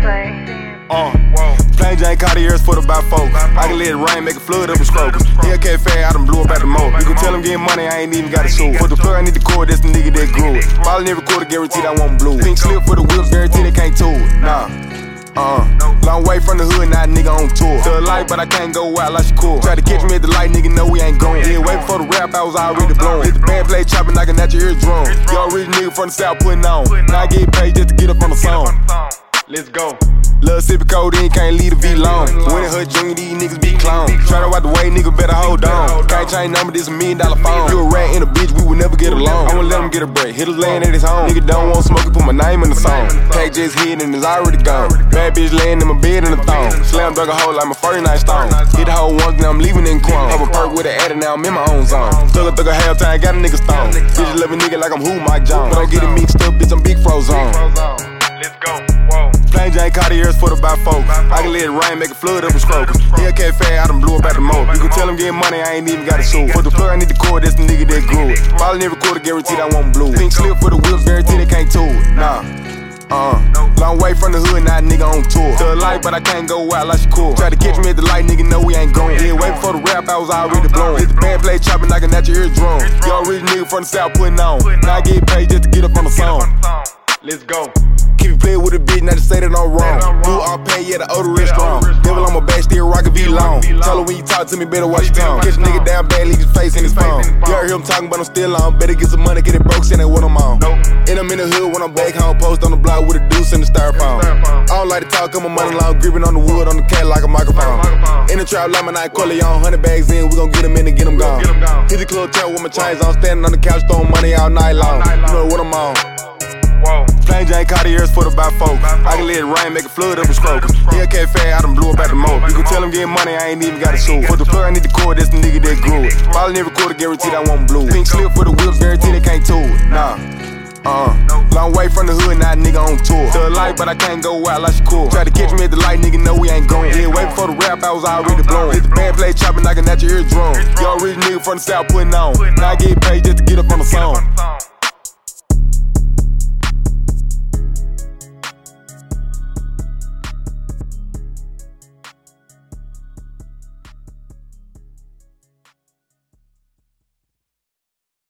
Plain Jane Cartiers for the bifolk. I can let it rain, make it flood up and stroke. Hellcat fat, I done blew up at the moat. You can tell him getting money, I ain't even got a show. For the plug, I need the cord, that's the nigga that grew it. Following every quarter, guaranteed I won't blue. Pink slip for the whips, guaranteed they can't tool it. Nah. Long way from the hood, now nigga on tour. Thug life, but I can't go out like she cool. Try to catch me at the light, nigga know we ain't going. Yeah, way before the rap, I was already blowing. Hit the band play chopping, knocking at your eardrum. Y'all rich nigga from the south putting on. Now I get paid just to get up on the song. Let's go. Lil' sippin' codeine, can't leave the V long. When it hurt junior, these niggas be clown. Try to wipe the way, nigga better hold on. Can't change number, this $1 million phone. You a rat and a bitch, we would never get along. I won't let him get a break, hit a land at his home. Nigga don't want smoke, put my name in the song. Pack just hit and it's already gone. Bad bitch laying in my bed in the thong. Slam dug a hole like my 49 stone. Hit the hole once, now I'm leaving in chrome. I'm a perk with an addict, now I'm in my own zone. Thug a halftime, got a nigga stone. Bitch love a nigga like I'm who, Mike Jones. But don't get it mixed up, bitch, I'm big Frozone. Let's go. Whoa. Plain Jane Cartiers for the bifolk. I can let it rain, make it flood up and stroke. Hellcat fat, I done blew up at the moat. You can tell him getting money, I ain't even got a show. For the plug, I need the cord, that's the nigga that grew it. Following every quarter, guaranteed I won't blue. Pink slip for the whips, guaranteed they can't tool it. Nah. Long way from the hood, now nigga on tour. Thug life, but I can't go out like she cool. Try to catch me at the light, nigga know we ain't going. Yeah, way before the rap, I was already blowing. Hit the band play chopping, knocking at your eardrum. Y'all rich nigga from the south putting on. Now I get paid just to get up on the song. Let's go. Keep it playing with a bitch, not to say that I'm wrong. Do all pay, yeah, the odor is strong. Devil on my back, still rockin' V long. Tell her when you talk to me, better watch your tongue. Catch a nigga down bad, leave his face in his phone. You heard him talking, but I'm still on. Better get some money, get it broke, send it what I'm on. And I'm in the hood when I'm back home, post on the block with a deuce and the styrofoam. I don't like to talk, got my money long, gripping on the wood, on the cat like a microphone. In the trap, like my night Corleone, 100 bags in, we gon' get them in and get them gone. Hit the club, tap with my chains on, standing on the couch, throwing money all night long. You know what I'm on. Plain Jane Cartiers for the bifolk. I can let it rain, make it flood up and stroke. Hellcat fat, I done blew up at the moat. You can tell him getting money, I ain't even got a show. For the plug, I need the cord, that's the nigga that grew it. Following every quarter, guaranteed I won't blue. Pink slip for the whips, guaranteed they can't tool it. Nah. Long way from the hood, now nigga on tour. Thug life, but I can't go out like she cool. Try to catch me at the light, nigga know we ain't going. Yeah, way before the rap, I was already blowing. Hit the band play chopping, knocking at your eardrum. Y'all rich nigga from the south putting on. Now I get paid just to get up on the song.